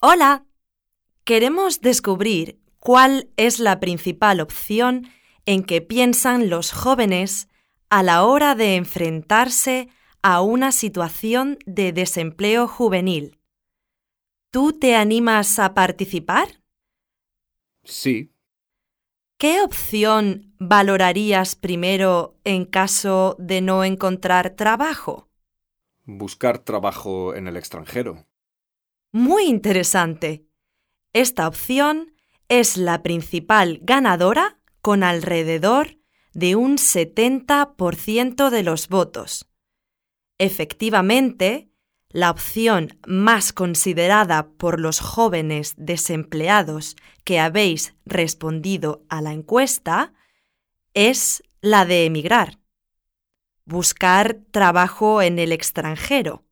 Hola, queremos descubrir cuál es la principal opción en que piensan los jóvenes a la hora de enfrentarse a una situación de desempleo juvenil. ¿Tú te animas a participar? Sí, ¿Qué opción valorarías primero en caso de no encontrar trabajo? buscar trabajo en el extranjero. Muy interesante. Esta opción es la principal ganadora con alrededor de un 70% de los votos. Efectivamente, la opción más considerada por los jóvenes desempleados que habéis respondido a la encuesta es la de emigrar, buscar trabajo en el extranjero.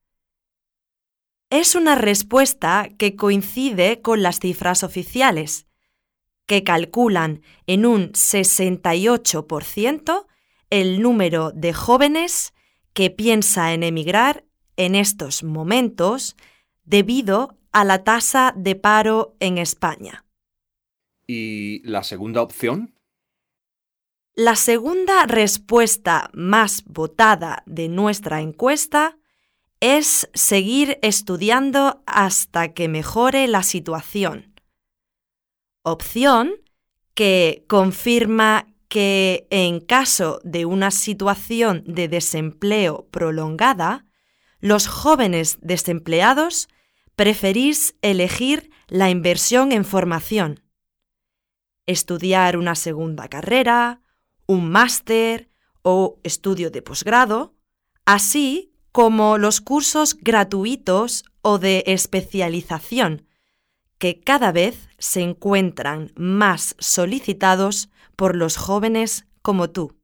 Es una respuesta que coincide con las cifras oficiales, que calculan en un 68% el número de jóvenes que piensa en emigrar en estos momentos debido a la tasa de paro en España. ¿Y la segunda opción? La segunda respuesta más votada de nuestra encuesta es seguir estudiando hasta que mejore la situación. Opción que confirma que en caso de una situación de desempleo prolongada, los jóvenes desempleados preferís elegir la inversión en formación, estudiar una segunda carrera, un máster o estudio de posgrado, así como los cursos gratuitos o de especialización, que cada vez se encuentran más solicitados por los jóvenes como tú.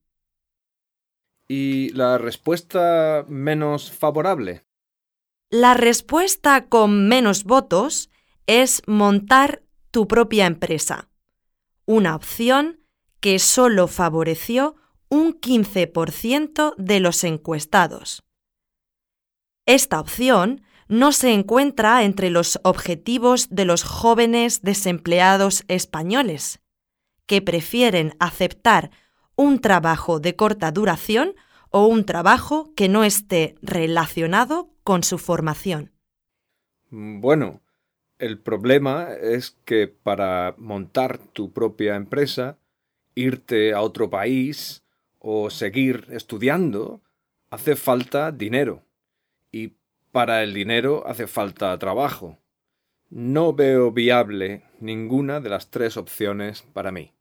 ¿Y la respuesta menos favorable? La respuesta con menos votos es montar tu propia empresa, una opción que solo favoreció un 15% de los encuestados. Esta opción no se encuentra entre los objetivos de los jóvenes desempleados españoles, que prefieren aceptar un trabajo de corta duración o un trabajo que no esté relacionado con su formación. Bueno, el problema es que para montar tu propia empresa, irte a otro país o seguir estudiando, hace falta dinero. Y para el dinero hace falta trabajo. No veo viable ninguna de las tres opciones para mí.